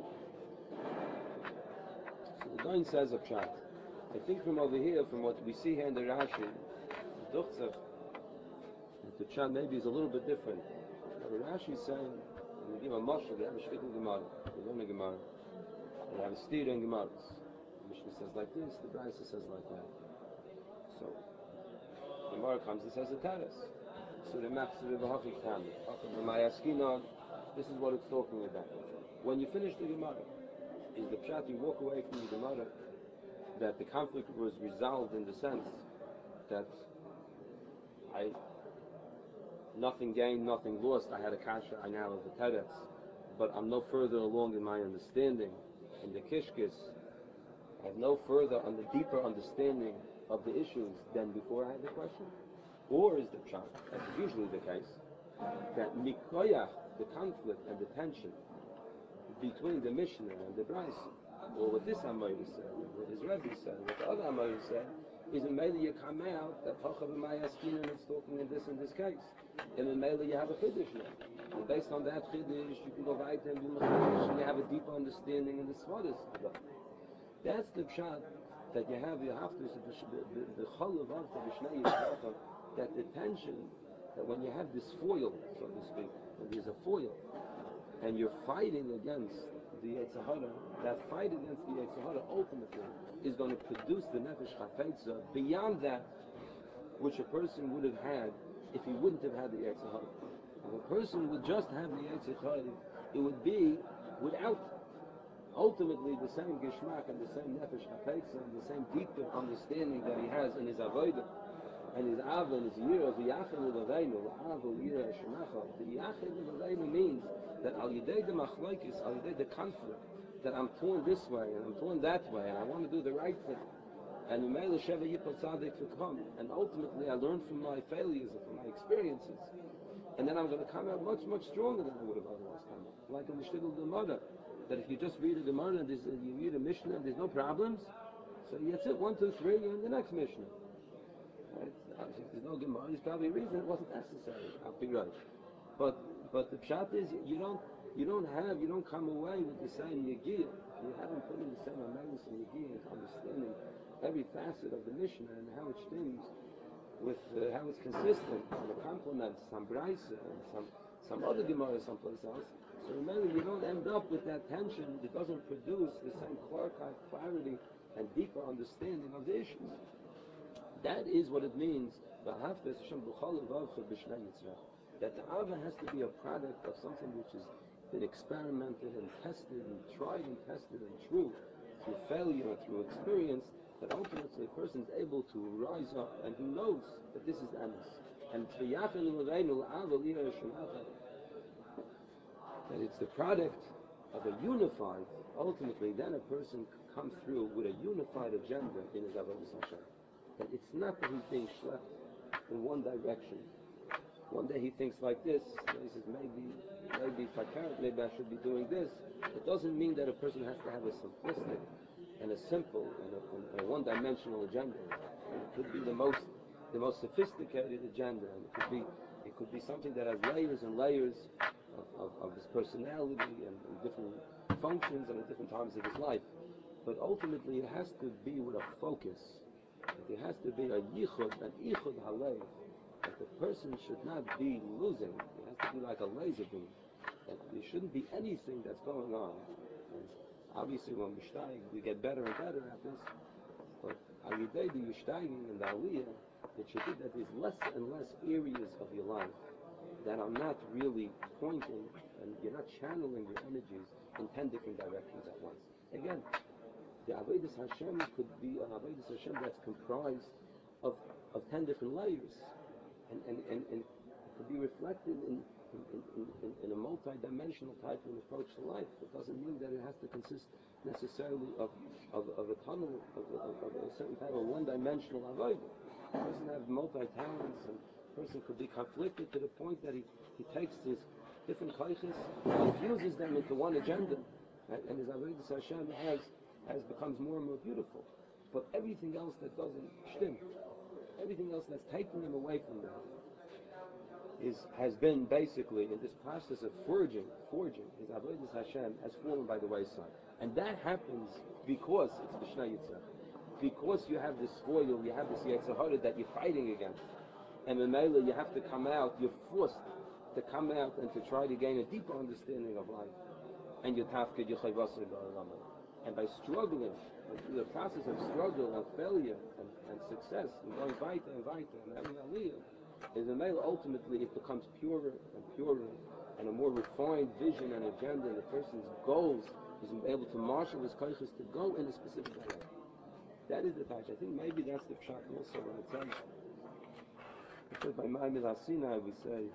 So the guy says a pshat. I think from over here, from what we see here in the Rashi, the Duchtzach, that the pshat maybe is a little bit different. But the Rashi is saying, when we give a mashal, they have a shtickle Gemara, they learn a Gemara, they have a steer in Gemaras. The Mishnah says like this, the Brisa says like that. So, the Gemara comes and says a teres. So the Machzor v'Hachik Tami. This is what it's talking about. When you finish the Gemara, is the pshat you walk away from the Gemara that the conflict was resolved in the sense that nothing gained, nothing lost. I had a kasha, I now have a teretz, but I'm no further along in my understanding. In the kishkis, I have no further on the deeper understanding of the issues than before I had the question? Or is the pshat, as is usually the case, that mikoyach, the conflict and the tension between the Mishnah and the Brisa, or what this Amoyra said, what his Rebbe said, what the other Amoyra said, is in Mele you come out that Hochav Mayaskinen is talking in this case. And in Mele you have a Chiddush now. And based on that Chiddush, you can go right and do Mechadish, and you have a deeper understanding in the Svaris. That's the pshat that you have to the chalav of the Mishnah Yisrael, that the tension, that when you have this foil, so to speak, when there's a foil, and you're fighting against the Yetzer Hara, that fight against the Yetzer Hara ultimately is going to produce the Nefesh Chafetza beyond that which a person would have had if he wouldn't have had the Yetzer Hara. If a person would just have the Yetzer Hara, it would be without ultimately the same Geshmak and the same Nefesh Chafetza and the same deeper understanding that he has in his Avodah and his Ava and his Yirah, v'yachid l'leveinu, l'Ava l'Yirah Shemecha. The Yachid l'leveinu means that al yidei the machlokes, al yidei the conflict, that I'm torn this way and I'm torn that way and I want to do the right thing. And Umeila Sheva Yipol Tzadik V'Kom. And ultimately I learn from my failures and from my experiences. And then I'm going to come out much, much stronger than I would have otherwise come out. Like in the Shtigl Gemara, that if you just read a Gemara and you read a Mishnah and there's no problems, so that's it, 1, 2, 3, you're in the next Mishnah. Right? If there's no Gemara, there's probably a reason it wasn't necessary. I'll be right. But the pshat is you don't come away with the same yagiyah. You haven't put in the same awareness and yagiyah into understanding every facet of the Mishnah and how it stems with how it's consistent and it complements some brisa and some other Gemara someplace else. So remember, you don't end up with that tension. It doesn't produce the same clarity and deeper understanding of the issues. That is what it means, that the Ava has to be a product of something which has been experimented and tested and tried and tested and true through failure and through experience, that ultimately a person is able to rise up and he knows that this is Anis. And that it's the product of a unified, ultimately then a person comes through with a unified agenda in his Avodas Hashem. That it's not that he's being schlepped in one direction. One day he thinks like this, and he says, maybe if I can't, maybe I should be doing this. It doesn't mean that a person has to have a simplistic and a simple and a one-dimensional agenda. It could be the most sophisticated agenda, and it could be something that has layers and layers of his personality and different functions and at different times of his life. But ultimately it has to be with a focus. There has to be a yichud, an ichud halev, that the person should not be losing. It has to be like a laser beam. That there shouldn't be anything that's going on. And obviously, when we steig, we get better and better at this. But al yidei the yishtaiging and the aliyah, it should be that there's less and less areas of your life that are not really pointing, and you're not channeling your energies in 10 different directions at once. Again, the Avodas Hashem could be an Avodas Hashem that's comprised of 10 different layers, and it could be reflected in a multi-dimensional type of an approach to life. It doesn't mean that it has to consist necessarily of a tunnel, of a certain type of one-dimensional avodah. A person has multi-talents, and a person could be conflicted to the point that he takes his different kaiches and fuses them into one agenda, and his Avodas Hashem becomes more and more beautiful. But everything else that doesn't stim, everything else that's taking him away from that, has been basically in this process of forging his Avodas Hashem has fallen by the wayside. And that happens because it's B'Shnei Yitzhak. Because you have this foil, you have this Yetzer Hara that you're fighting against. And Memela, you have to come out, you're forced to come out and to try to gain a deeper understanding of life. And you tafkid Yechayvasar Ga'alamah. And by struggling, through the process of struggle and failure and success, and going weiter and weiter, and having aliyah, is a male ultimately it becomes purer and purer, and a more refined vision and agenda, and the person's goals is able to marshal his kaiches to go in a specific direction. That is the touch. I think maybe that's the pshat also when it says by Ma'amid Hasina we say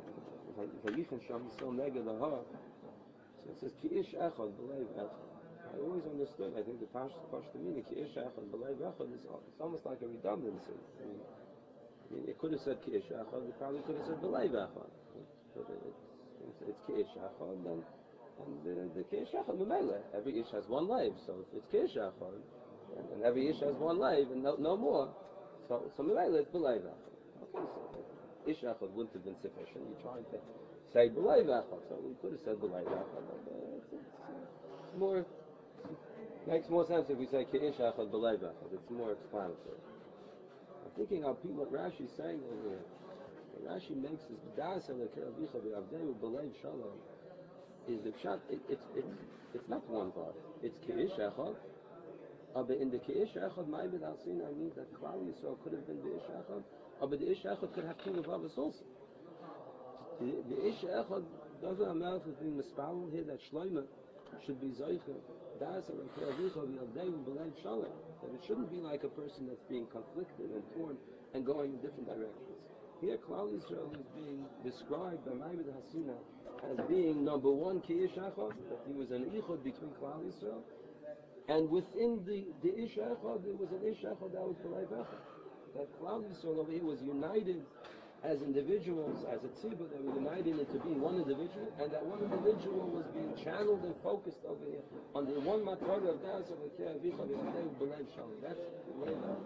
Vayichen Sham Yisrael Neged Ahar. So it says Ki Ish Echad B'Leiv Echad. I always understood. I think the Pashto meaning Ki'ish Echad B'Leiv Echad is it's almost like a redundancy. I mean, it could have said Ki'ish Echad. It probably could have said B'Leiv Echad. But it's Ki'ish Echad, and the Ki'ish Echad Memele. Every ish has one life, so if it's Ki'ish Echad, and every ish has one life and no more, so Memele it's B'Leiv Echad. Okay, so ish Echad wouldn't have been sufficient. You're trying to say B'Leiv Echad, so we could have said B'Leiv Echad, but it's more. Makes more sense if we say Ki'ish Echad B'Leiv Echad. It's more explanatory. I'm thinking of what Rashi's saying over here. What Rashi makes is Das Elokei Avicha V'Avdei B'Leiv Shalom is the pshat. It's not one part. It's Ki'ish Echad. But in the Ki'ish Echad, Ma'ibid Al Sinai means that Klal Yisrael could have been the Ish Echad, but the Ish Echad could have two Levavos also. The Ish Echad, David HaMelech is being mispalel here that Shloimeh should be Zoicha. Das Elokei Avicha V'Avdei B'Leiv Shalom. That it shouldn't be like a person that's being conflicted and torn and going in different directions. Here, Klal Yisrael is being described by Ma'ibid Hasina as being number one Ki'ish Echad, that he was an Ichod between Klal Yisrael, and within the Ish Echad, there was an Ish Echad that was B'Leiv Echad. That Klal Yisrael over here was united as individuals, as a tzibur, they were united into being one individual, and that one individual was being channeled and focused over here on the one matzah of Das Elokei Avicha V'Avdei B'Leiv Shalom. That's B'Leiv Echad.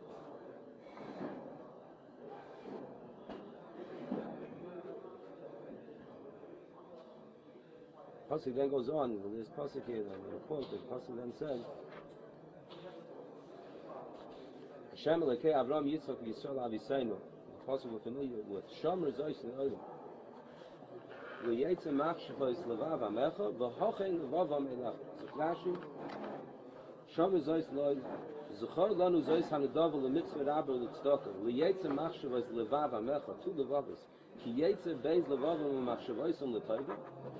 Pasuk then goes on. There's pasuk here that I'm quoting. Pasuk then says, "Hashem Elokei Avram Yitzchak Yisrael Aviseinu." The pasuk we're familiar with. Shomer Zois Le'olim. V'yetze Machshavos Levav Amecha V'hochen Levav Amelech. So Rashi, Shomer Zois Le'olim. Zechor Lanu Zois Hanadav L'Mitzvah Rabba L'Tzedakah. V'yetze Machshavos Levav Amecha. Two Levavos. Ki Yetze Beis Levavim Machshavos L'Toivim.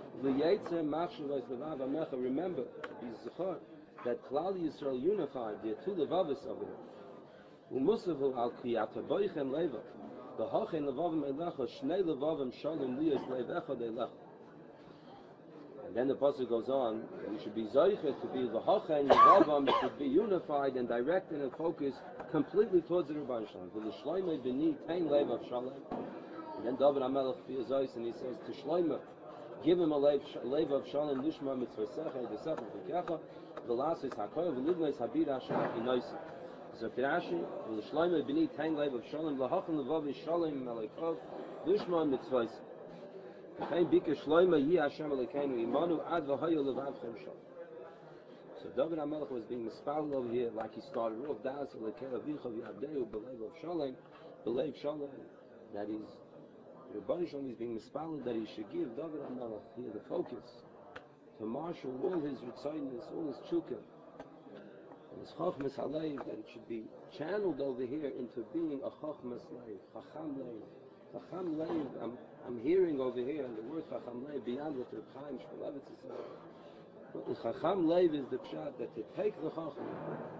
Remember, that Klal Yisrael unified the two levavis over here. Umusavu al kriyata boichem leva. The hochen levavim elecha shnei levavim shalom liyos levecha delecha. And then the pasuk goes on. We should be zoichet to be the hochen levavim should be unified and directed and focused completely towards the Rebbeinu Shalom. V'lishloimei b'ni tein lev of shalom. And then David HaMelech fears Zois and he says to Shloimeh, give him a lev of shalom lishma mitzvasecha v'secha v'kecha v'lasis hakoy v'libnois habir Hashem inoisi. So Rashi, v'lishloimeh b'ni tein lev of shalom v'hachan levavi shalom melekov lishma mitzvase. V'chein bika shloimeh yi Hashem Elokeinu imanu ad v'hayo levavchem shalom. So David HaMelech was being mispalled over here like he started off Das Elokei Avicha V'Avdei B'Leiv of Shalom, B'Leiv Shalom, that is Rebbeinu Shalom is being mispalled that he should give David HaMelech here the focus to marshal all his ritzainis, all his chukah, and his chachmas haleiv, that it should be channeled over here into being a chachmas leiv, chacham leiv. Chacham leiv, I'm hearing over here, and the word chacham leiv beyond what Reb Chaim Shmulevitz is saying. But the chacham leiv is the pshat that to take the chachma,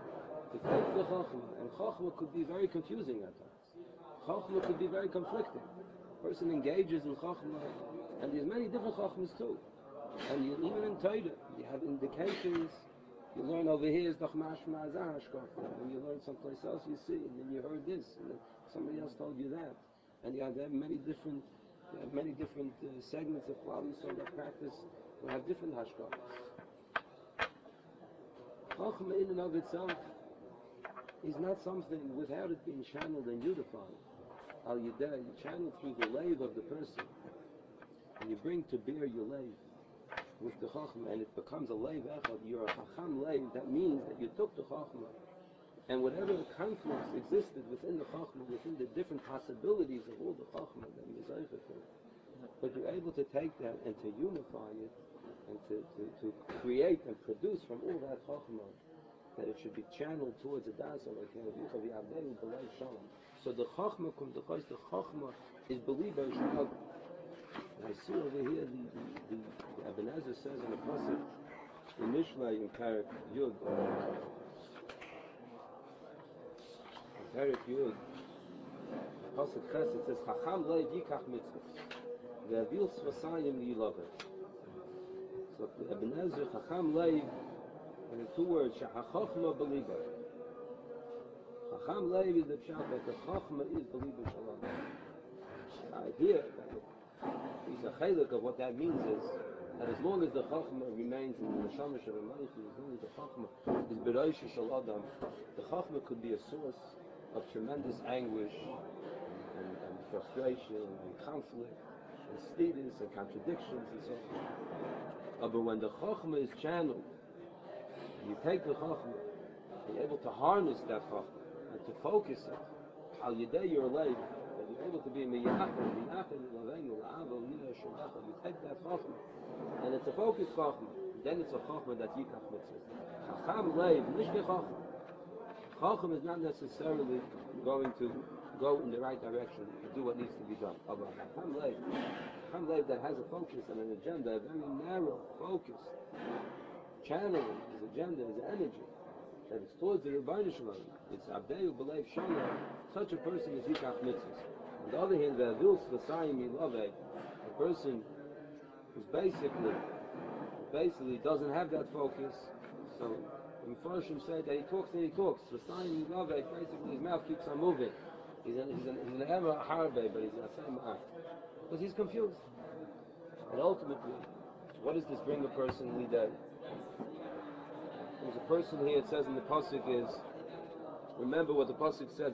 and chachma could be very confusing at times. Chachma could be very conflicting. Person engages in Chachma, and there's many different Chachmas too. And even in Torah, you have indications. You learn over here is Doch Mashma Azahashkofa, and you learn someplace else you see, and then you heard this, and then somebody else told you that. And you have many different segments of Klal Yisrael that practice will have different hashkafas. Chachma in and of itself is not something without it being channeled and unified. Al Yideh, you channel through the lave of the person, and you bring to bear your lave with the Chachma, and it becomes a lave echad. You're a Chacham lave. That means that you took the Chachma, and whatever conflicts existed within the Chachma, within the different possibilities of all the Chachma that you're zeicha to, but you're able to take that and to unify it, and to create and produce from all that Chachma, that it should be channeled towards a das of like B'Leiv Shalom. So the Chachma is believed by Shalom. And I see over here the Ibn Ezra says in the pasuk in Mishlei in Parak Yud, pasuk Ches, it says Chacham leiv yikach mitzvos ve'avil tzvasayim yilavet. So Ibn Ezra Chacham leiv And the two words, Shahachachma Beliba. Chacham Lev is the pshat that the Chachma is Beliba Shalom. Here, he's a chaylik of what that means is that as long as the Chachma remains in the Shamash of Amaychi, as long as the Chachma is Beroisha Shal Adam, the Chachma could be a source of tremendous anguish and frustration and conflict and status and contradictions and so on. But when the Chachma is channeled, and you take the Chachma, and you're able to harness that Chachma and to focus it, Al Yedei your life, that you're able to be Miyachid, you take that Chachma, and it's a focused Chachma, then it's a Chachma that Yikach Mitzvah. Chacham Lev, Nishke Chacham. Chacham is not necessarily going to go in the right direction and do what needs to be done. Chacham Lev that has a focus and an agenda, a very narrow, focused, channeling his agenda, his energy, that is towards the Rebbeinu Shalom. It's Abdeu B'Leiv Shalom. Such a person is Yikach Mitzvahs. On the other hand, the Avils V'Sayim Yilaveh, a person who's basically doesn't have that focus. So the Mepharshim say that he talks and he talks. V'Sayim Yilaveh, basically his mouth keeps on moving. He's an Emma Harbe, but he's a same Ma'at. Because he's confused. And ultimately, what does this bring a person in the day? There's a person here, it says in the Pasuk is, remember what the Pasuk says,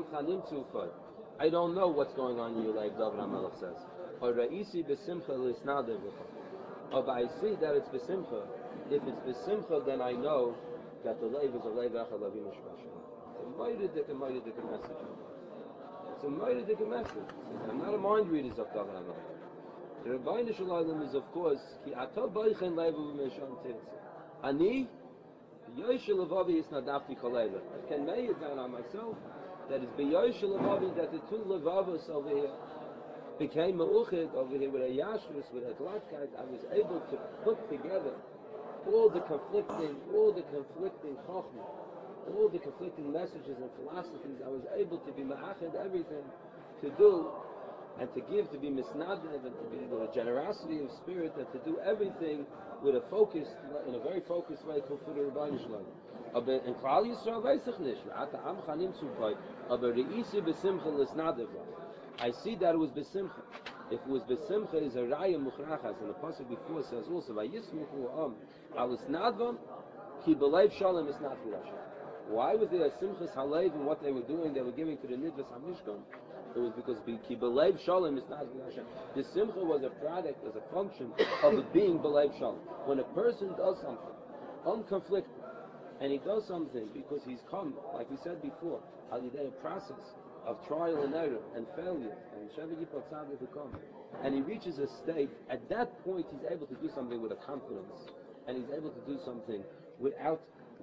I don't know what's going on in your life, David HaMelech says. Or Ra'isi b'simcha l'isnadev l'cha. Or but I see that it's b'simcha. If it's b'simcha, then I know that the leiv is a leiv echad lavim mishpashim. It's a moedidik message. It's a moedidik message. I'm not a mind reader, David HaMelech. The Rebbeinu Shalom is, of course, ki ato boichen leivu v'meshon tirtzi. Ani, Yoshel Levavi is nadafti kolela. I can lay it down on myself that it's Yoshel Levavi that the two Levavos over here became ma'uchid over here with a yashrus, with a gladkeit. I was able to put together all the conflicting chokhmah, all the conflicting messages and philosophies. I was able to be ma'achid everything to do and to give, to be misnadev, and to be with a generosity of spirit, and to do everything with a focused, in a very focused way, for the Rebbeinu Shalom. Aber in Klal Yisrael weiß ich nicht. Aber reisi besimcha l'snadev. I see that it was besimcha. If it was besimcha, is a raya muchrachas, and the pasuk before says also, vayismuchu al l'snadvam, ki b'leiv shalom is not Hashem. Why was there a simchas halev in what they were doing? They were giving to the nidvas hamishkan. It was because ki b'leiv shalom is not Hashem. The simcha was a product, as a function of it being b'leiv shalom. When a person does something unconflicted, and he does something because he's come, like we said before, a process of trial and error and failure, and Sheva Yipot Tzaddik to come, and he reaches a state, at that point he's able to do something with a confidence, and he's able to do something without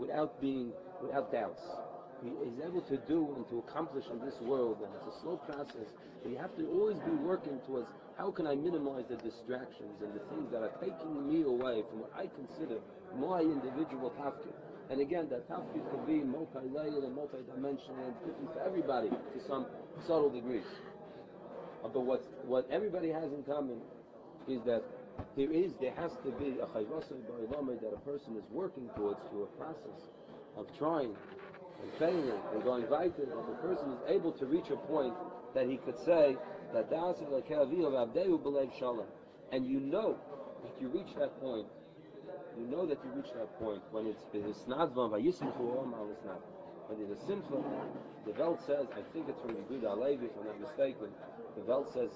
doubts. He's able to do and to accomplish in this world, and it's a slow process, but you have to always be working towards how can I minimize the distractions and the things that are taking me away from what I consider my individual tafkid. And again, that tafkid could be multi-layered and multi-dimensional and different for everybody to some subtle degrees. But what everybody has in common is that there has to be a chayvasei ba'ilame that a person is working towards through a process of trying and failing and going weiter, that the person is able to reach a point that he could say that das elokei of abdeu b'leiv shalom, and you know that you reach that point. You know that you reach that point when it's snadvam vayismuchu om al snad. When there's a simcha, the Welt says, I think it's from Yehuda Halevi, if I'm not mistaken. The Welt says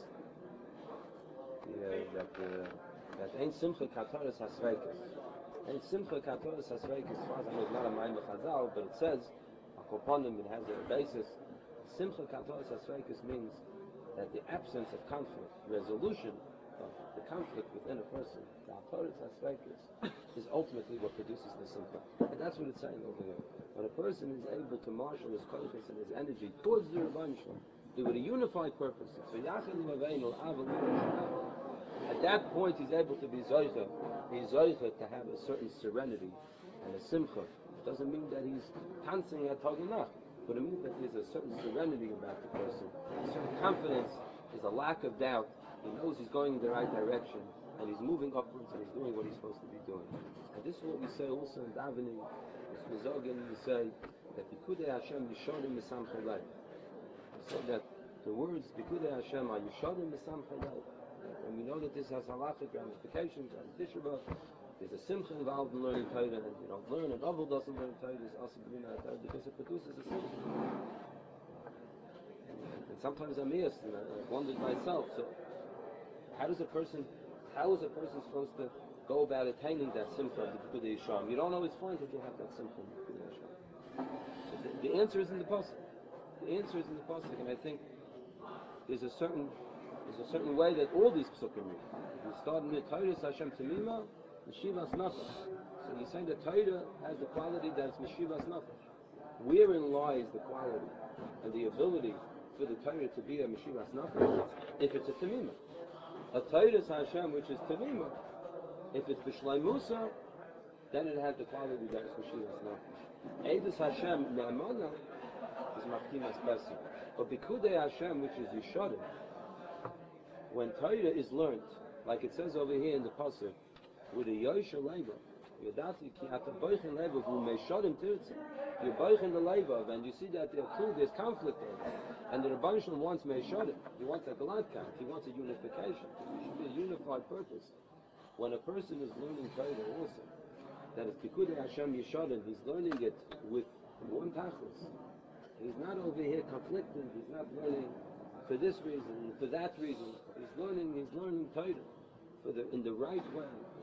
that ain't simcha katoras hasveikus. Ain't simcha katoras hasveikus. As far as I know, it's not a ma'im Chazal, but it says, it has a basis. Simcha katoras hasveikus means that the absence of conflict, resolution of the conflict within a person, katoras hasveikus, is ultimately what produces the simcha. And that's what it's saying over here. When a person is able to marshal his koiches and his energy towards the Rebbeinu Shalom, with a unified purpose, at that point he's able to be zoicha. He's zoicha to have a certain serenity and a simcha. It doesn't mean that he's dancing at Haganach, but it means that there's a certain serenity about the person, a certain confidence, there's a lack of doubt, He knows he's going in the right direction, and he's moving upwards, and he's doing what he's supposed to be doing. And this is what we say also in davening. This Mizogin, we say that Bikudei Hashem Yishorim Misamchei Lev. We say that the words Bikudei Hashem are Yishorim Misamchei Lev. And we know that this has halachic ramifications and Tisha B'Av. There's a simcha involved in learning Torah, and you don't learn, and Avil doesn't learn Torah, it's also Torah because it produces a simcha. And sometimes I'm asked, and I wondered myself, so how is a person supposed to go about attaining that simcha of the B'Kudei Hashem? You don't always find that you have that simcha of the B'Kudei Hashem. So the answer is in the pasuk. The answer is in the pasuk, and I think there's a certain way that all these psukim read. If you start in the Torah Hashem Tamima, Meshivas Nafesh. So you're saying that Torah has the quality that it's Meshivas Nafesh. Wherein lies the quality and the ability for the Torah to be a Meshivas Nafesh? If it's a Tamima. A Torah Hashem which is Tamima, if it's B'Shlai Musa, then it has the quality that it's Meshivas Nafesh. Eidus Hashem Ne'emana is Machtimas Pesach. But B'Kudei Hashem which is Yisharim, when Torah is learned, like it says over here in the pasuk, with a Yosha Leiva, Yodati ki ata boichin Leiva v'u meisharim tirtza. You're boichin the Leiva, and you see that there's conflict over it. And the Rebbeinu Shalom wants meisharim. He wants a galadkan. He wants a unification. It should be a unified purpose. When a person is learning Torah also, that is B'Kudei Hashem Yisharim, he's learning it with one tachlis. He's not over here conflicted. He's not learning for this reason, for that reason. He's learning Torah in the right way,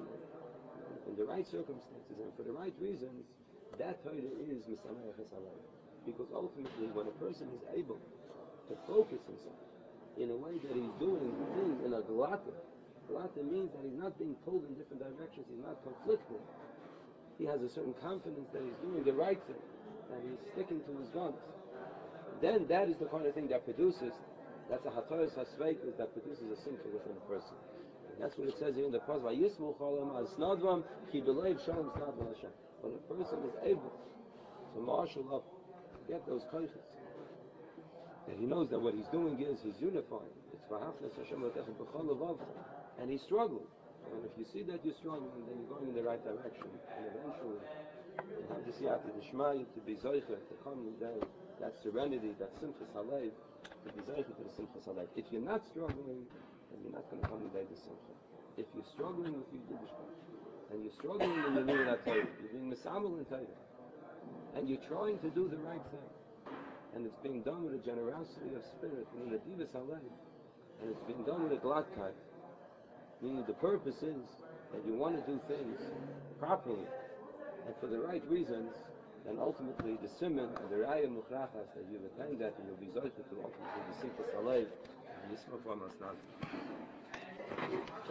in the right circumstances, and for the right reasons. That Torah is Misameach Hasalei. Because ultimately, when a person is able to focus himself in a way that he's doing things in a galata means that he's not being pulled in different directions, he's not conflicted. He has a certain confidence that he's doing the right thing, that he's sticking to his guns. Then that is the kind of thing that produces, that's a hatoras hasveikus that produces a simcha within a person. And that's what it says here in the pasuk. Vayismu cholam as snadvam ki b'leiv shalom snadvam Hashem. When a person is able to marshal up, to get those koiches, that he knows that what he's doing is he's unifying. It's v'hafnes Hashem l'techa b'chol levavcha, and he's struggling. And if you see that you're struggling, then you're going in the right direction, and eventually you have this yata d'shmaya to be zoicha, to come then that serenity, that simchas halev, to be zoicha to the simchas halev. If you're not struggling, then you're not going to come to the simcha. If you're struggling with your Yiddishkeit, and you're struggling in your Nirut Torah, you're being misamel in Torah, and you're trying to do the right thing, and it's being done with a generosity of spirit, and in a divas halev, and it's being done with a gladkeit, meaning the purpose is that you want to do things properly and for the right reasons, then ultimately the simon and the raya muchrachas that you've attained that, and you'll be zoicha to ultimately the simchas halev and yismach v'amasnad.